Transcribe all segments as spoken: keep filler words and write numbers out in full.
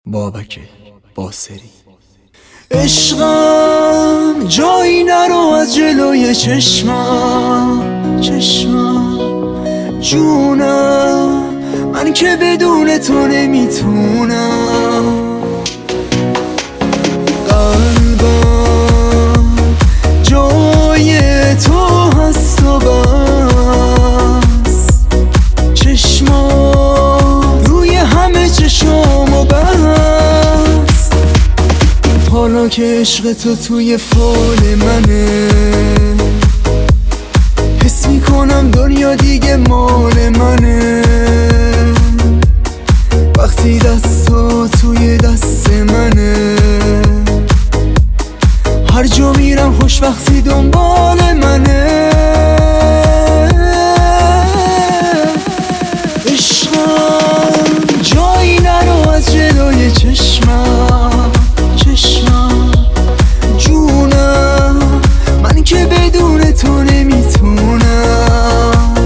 بابک باسری. عشقم جایی نرو از جلوی چشمم، چشمم جونم، من که بدون تو نمیتونم. قلبم جای تو هست و بس، چشمام روی همه چشم و بس. حالا که عشق تو توی فال منه، حس میکنم دنیا دیگه مال منه. وقتی دستا توی دست منه، هر جا میرم خوشبختی دنبال منه. عشقم جایی نرو از جلوی چشمم، چشمم جونم، من که بدون تو نمیتونم.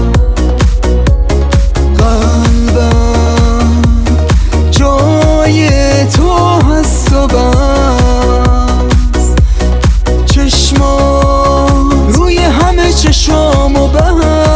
قلبم جای تو هست و بس، چشمام روی همه چشم و بس.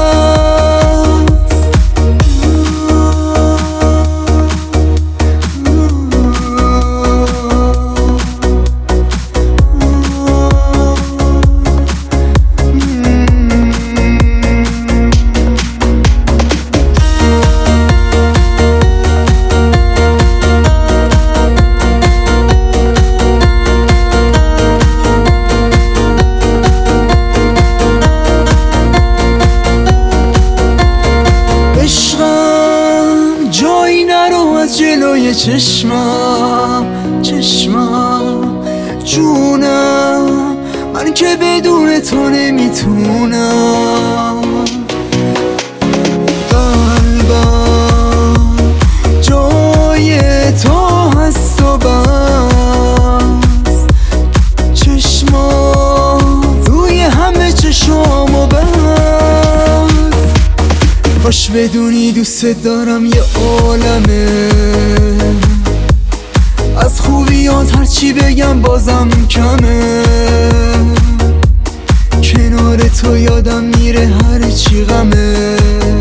جلوی چشمم، چشمم جونم، من که بدون تو نمیتونم. قلبم جای تو هست و بس، چشمام روی همه چشم و بس. کاش بدونی دوست دارم یه عالمه، از خوبیات هرچی بگم بازم کمه. کنار تو یادم میره هرچی غمه،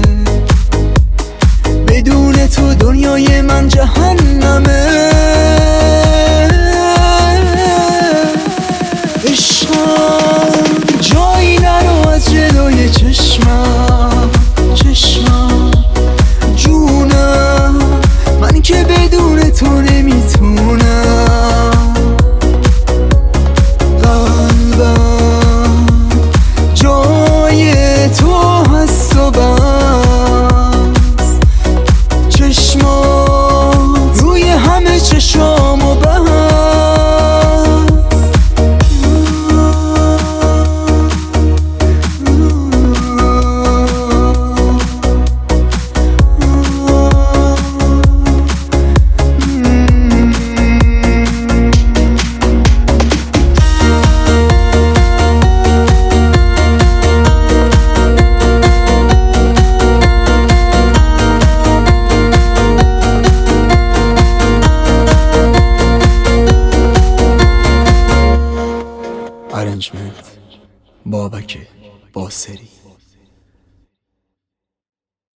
بدون تو دنیای من جهنمه. عشقم جایی نرو از جلوی چشمم، چشمم جونم، من که بدون تو نمیتونم. قلبم جای تو هست و بس، چشمام روی همه چشم و بس. Arrangement بابک باسری.